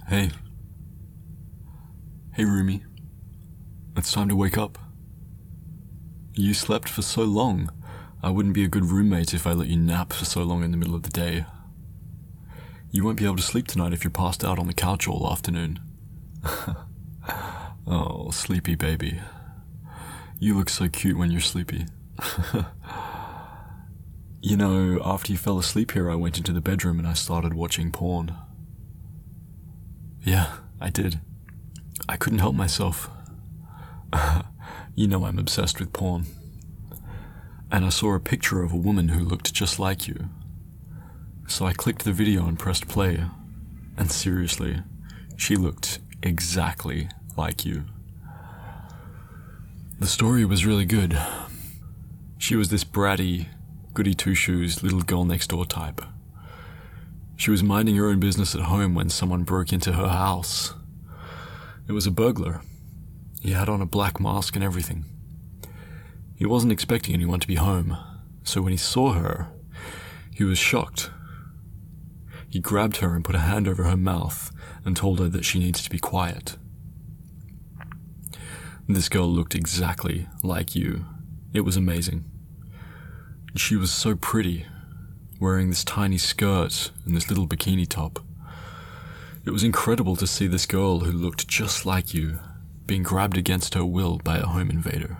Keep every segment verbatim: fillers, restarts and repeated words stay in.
Hey. Hey, Rumi. It's time to wake up. You slept for so long. I wouldn't be a good roommate if I let you nap for so long in the middle of the day. You won't be able to sleep tonight if you're passed out on the couch all afternoon. Oh, sleepy baby. You look so cute when you're sleepy. You know, after you fell asleep here, I went into the bedroom and I started watching porn. Yeah, I did. I couldn't help myself. You know I'm obsessed with porn. And I saw a picture of a woman who looked just like you. So I clicked the video and pressed play. And seriously, she looked exactly like you. The story was really good. She was this bratty, goody-two-shoes, little girl next door type. She was minding her own business at home when someone broke into her house. It was a burglar. He had on a black mask and everything. He wasn't expecting anyone to be home, so when he saw her, he was shocked. He grabbed her and put a hand over her mouth and told her that she needs to be quiet. This girl looked exactly like you. It was amazing. She was so pretty, wearing this tiny skirt and this little bikini top. It was incredible to see this girl who looked just like you being grabbed against her will by a home invader.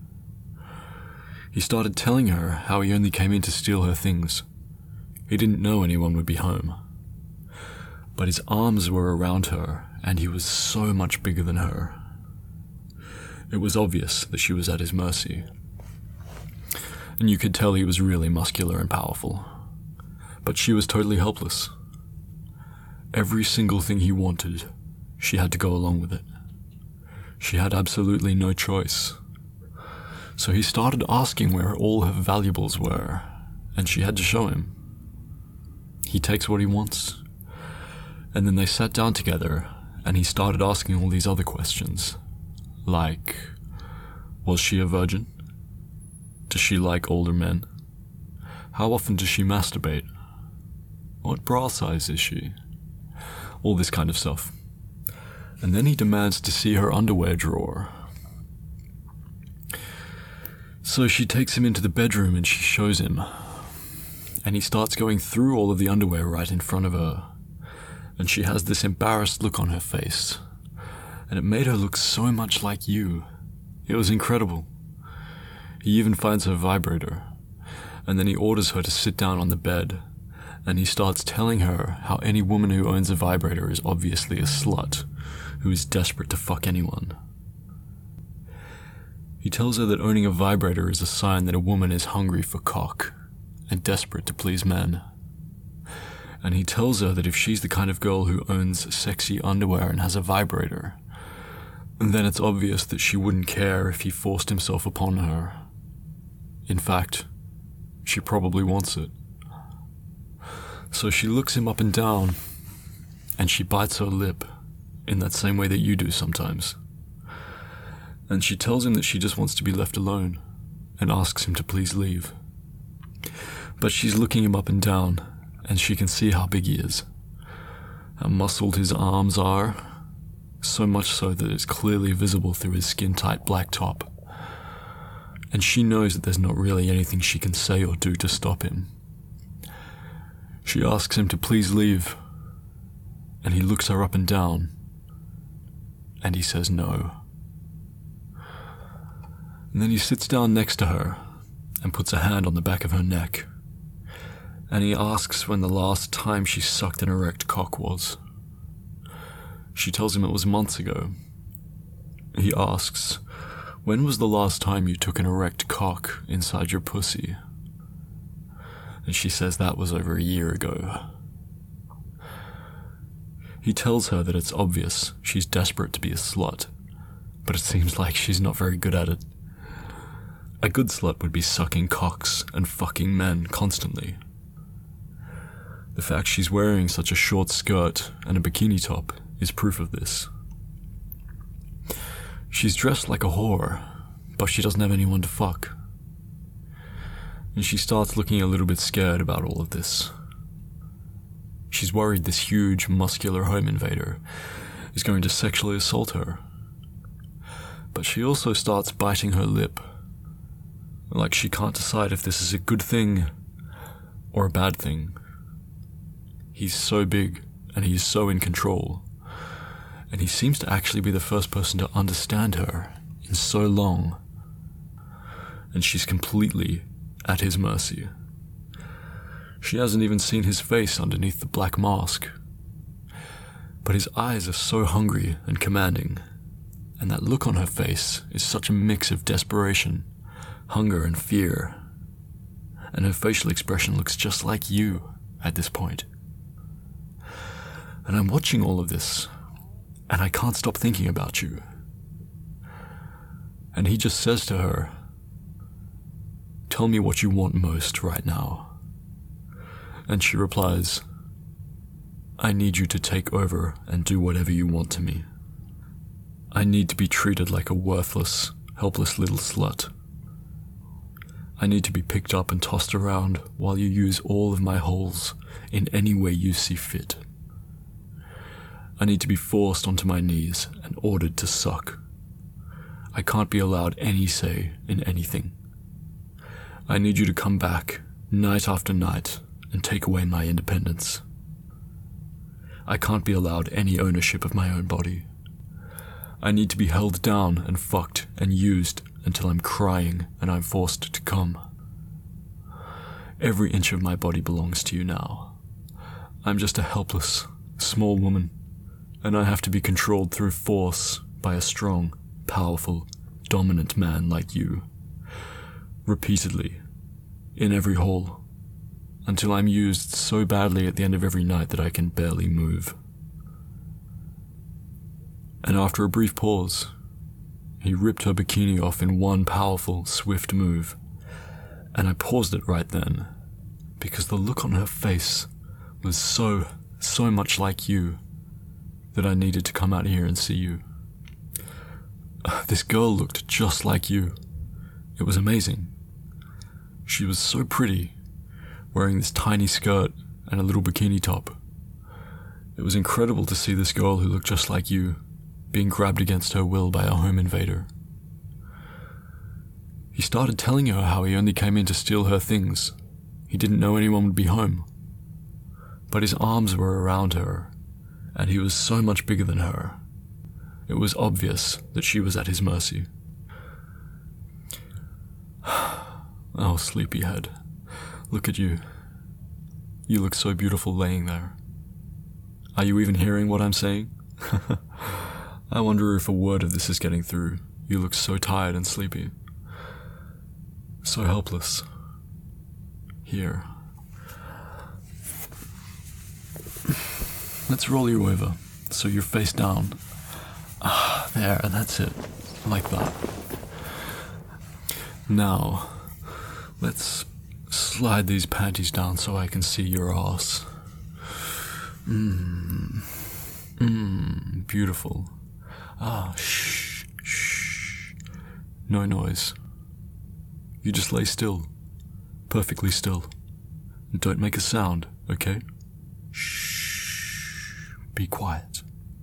He started telling her how he only came in to steal her things. He didn't know anyone would be home. But his arms were around her, and he was so much bigger than her. It was obvious that she was at his mercy. And you could tell he was really muscular and powerful. But she was totally helpless. Every single thing he wanted, she had to go along with it. She had absolutely no choice. So he started asking where all her valuables were, and she had to show him. He takes what he wants. And then they sat down together, and he started asking all these other questions. Like, was she a virgin? Does she like older men? How often does she masturbate? What bra size is she? All this kind of stuff. And then he demands to see her underwear drawer. So she takes him into the bedroom and she shows him. And he starts going through all of the underwear right in front of her. And she has this embarrassed look on her face. And it made her look so much like you. It was incredible. He even finds her vibrator. And then he orders her to sit down on the bed. And he starts telling her how any woman who owns a vibrator is obviously a slut, who is desperate to fuck anyone. He tells her that owning a vibrator is a sign that a woman is hungry for cock, and desperate to please men. And he tells her that if she's the kind of girl who owns sexy underwear and has a vibrator, then it's obvious that she wouldn't care if he forced himself upon her. In fact, she probably wants it. So she looks him up and down, and she bites her lip, in that same way that you do sometimes. And she tells him that she just wants to be left alone, and asks him to please leave. But she's looking him up and down, and she can see how big he is, how muscled his arms are, so much so that it's clearly visible through his skin-tight black top. And she knows that there's not really anything she can say or do to stop him. She asks him to please leave, and he looks her up and down, and he says no. And then he sits down next to her and puts a hand on the back of her neck, and he asks when the last time she sucked an erect cock was. She tells him it was months ago. He asks, when was the last time you took an erect cock inside your pussy? And she says that was over a year ago. He tells her that it's obvious she's desperate to be a slut, but it seems like she's not very good at it. A good slut would be sucking cocks and fucking men constantly. The fact she's wearing such a short skirt and a bikini top is proof of this. She's dressed like a whore, but she doesn't have anyone to fuck. And she starts looking a little bit scared about all of this. She's worried this huge, muscular home invader is going to sexually assault her. But she also starts biting her lip, like she can't decide if this is a good thing or a bad thing. He's so big, and he's so in control, and he seems to actually be the first person to understand her in so long, and she's completely at his mercy. She hasn't even seen his face underneath the black mask, but his eyes are so hungry and commanding, and that look on her face is such a mix of desperation, hunger, and fear, and her facial expression looks just like you at this point. And I'm watching all of this, and I can't stop thinking about you. And he just says to her, "Tell me what you want most right now." And she replies, "I need you to take over and do whatever you want to me. I need to be treated like a worthless, helpless little slut. I need to be picked up and tossed around while you use all of my holes in any way you see fit. I need to be forced onto my knees and ordered to suck. I can't be allowed any say in anything. I need you to come back night after night and take away my independence. I can't be allowed any ownership of my own body. I need to be held down and fucked and used until I'm crying and I'm forced to come. Every inch of my body belongs to you now. I'm just a helpless, small woman, and I have to be controlled through force by a strong, powerful, dominant man like you. Repeatedly, in every hole, until I'm used so badly at the end of every night that I can barely move." And after a brief pause, he ripped her bikini off in one powerful, swift move, and I paused it right then, because the look on her face was so, so much like you, that I needed to come out here and see you. This girl looked just like you. It was amazing. She was so pretty, wearing this tiny skirt and a little bikini top. It was incredible to see this girl who looked just like you being grabbed against her will by a home invader. He started telling her how he only came in to steal her things. He didn't know anyone would be home. But his arms were around her, and he was so much bigger than her. It was obvious that she was at his mercy. Oh, sleepyhead. Look at you. You look so beautiful laying there. Are you even hearing what I'm saying? I wonder if a word of this is getting through. You look so tired and sleepy. So helpless. Here. Let's roll you over, so you're face down. Ah, there, that's it. Like that. Now, let's slide these panties down so I can see your ass. Mmm. Mmm, beautiful. Ah, shh, shh. No noise. You just lay still. Perfectly still. And don't make a sound, okay? Shh. Be quiet.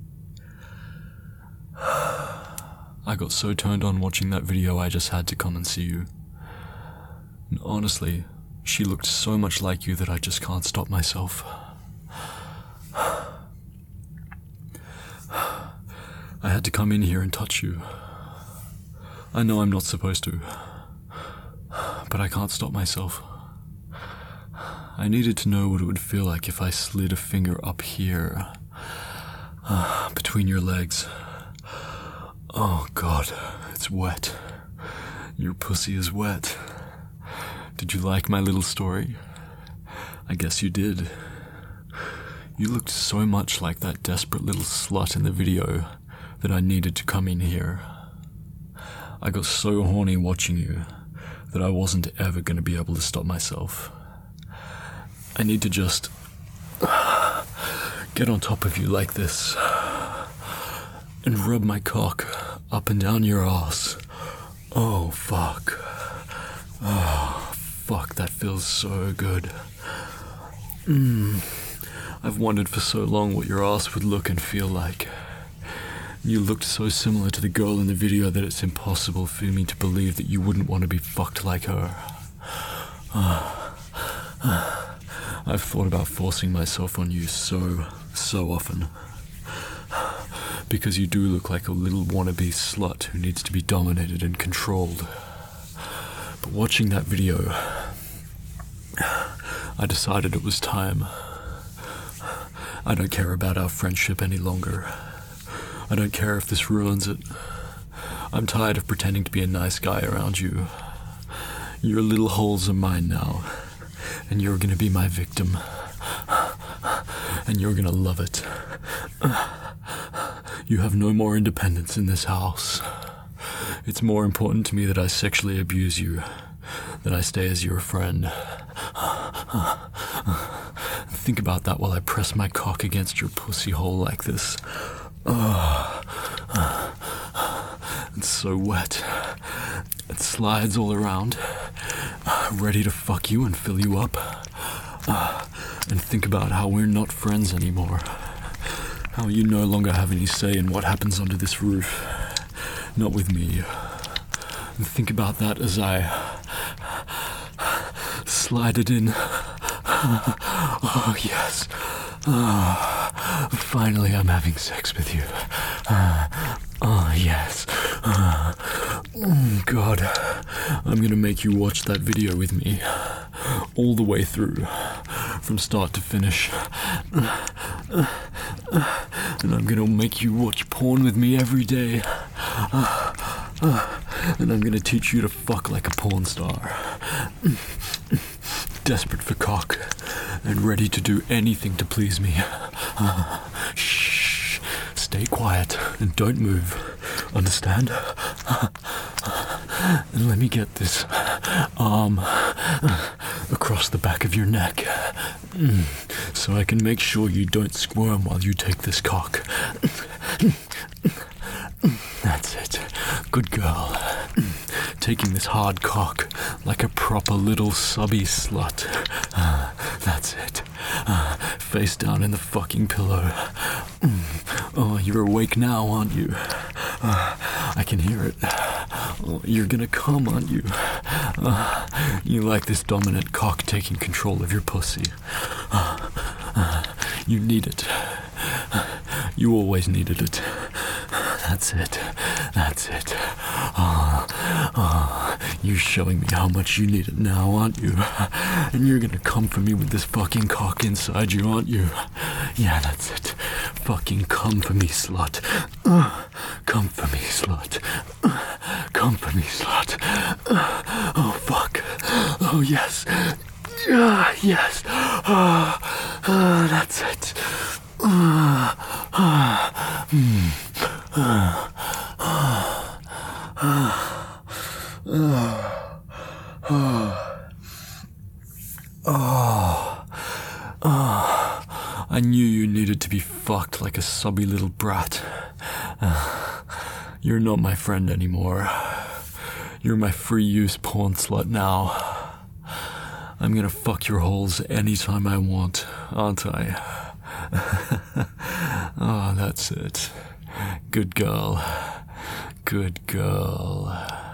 I got so turned on watching that video I just had to come and see you. And honestly, she looked so much like you that I just can't stop myself. I had to come in here and touch you. I know I'm not supposed to, but I can't stop myself. I needed to know what it would feel like if I slid a finger up here, uh, between your legs. Oh God, it's wet. Your pussy is wet. Did you like my little story? I guess you did. You looked so much like that desperate little slut in the video that I needed to come in here. I got so horny watching you that I wasn't ever going to be able to stop myself. I need to just get on top of you like this and rub my cock up and down your ass. Oh, fuck. Oh, fuck, that feels so good. Mmm. I've wondered for so long what your ass would look and feel like. You looked so similar to the girl in the video that it's impossible for me to believe that you wouldn't want to be fucked like her. I've thought about forcing myself on you so, so often. Because you do look like a little wannabe slut who needs to be dominated and controlled. But watching that video, I decided it was time. I don't care about our friendship any longer. I don't care if this ruins it. I'm tired of pretending to be a nice guy around you. Your little holes are mine now, and you're gonna be my victim. And you're gonna love it. You have no more independence in this house. It's more important to me that I sexually abuse you than I stay as your friend. Think about that while I press my cock against your pussy hole like this. Oh, it's so wet. It slides all around, ready to fuck you and fill you up. And think about how we're not friends anymore. How you no longer have any say in what happens under this roof. Not with me. And think about that as I slide it in. Oh, yes. Oh, finally I'm having sex with you. Oh, yes. Oh, God. I'm gonna make you watch that video with me. All the way through. From start to finish. And I'm gonna make you watch porn with me every day. And I'm gonna teach you to fuck like a porn star. Desperate for cock. And ready to do anything to please me. Shh. Stay quiet and don't move. Understand? And let me get this arm across the back of your neck. So I can make sure you don't squirm while you take this cock. That's it. Good girl. Taking this hard cock like a proper little subby slut. Uh, that's it. Uh, face down in the fucking pillow. Oh, you're awake now, aren't you? Uh, I can hear it. Oh, you're gonna come, aren't you? Uh, you like this dominant cock taking control of your pussy. Uh, uh, you need it. You always needed it. That's it. That's it. Oh, oh, you're showing me how much you need it now, aren't you? And you're gonna come for me with this fucking cock inside you, aren't you? Yeah, that's it. Fucking come for me, slut. Uh, come for me, slut. Uh, come for me, slut. Uh, oh, fuck. Oh, yes. Uh, yes. Uh, uh, that's it. Uh, uh, mm. Uh, uh, uh, uh, uh, uh, uh. I knew you needed to be fucked like a subby little brat. Uh, you're not my friend anymore. You're my free-use porn slut now. I'm gonna fuck your holes anytime I want, aren't I? Oh, that's it. Good girl. Good girl.